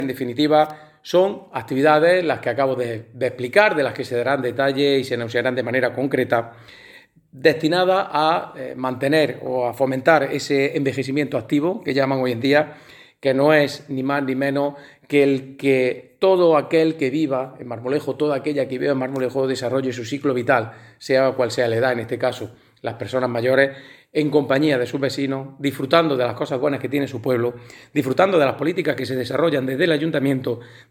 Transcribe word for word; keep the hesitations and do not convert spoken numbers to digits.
En definitiva, son actividades las que acabo de, de explicar, de las que se darán detalles y se anunciarán de manera concreta, destinadas a eh, mantener o a fomentar ese envejecimiento activo que llaman hoy en día, que no es ni más ni menos que el que todo aquel que viva en Marmolejo, toda aquella que viva en Marmolejo, desarrolle su ciclo vital, sea cual sea la edad, en este caso las personas mayores, en compañía de sus vecinos, disfrutando de las cosas buenas que tiene su pueblo, disfrutando de las políticas que se desarrollan desde el ayuntamiento,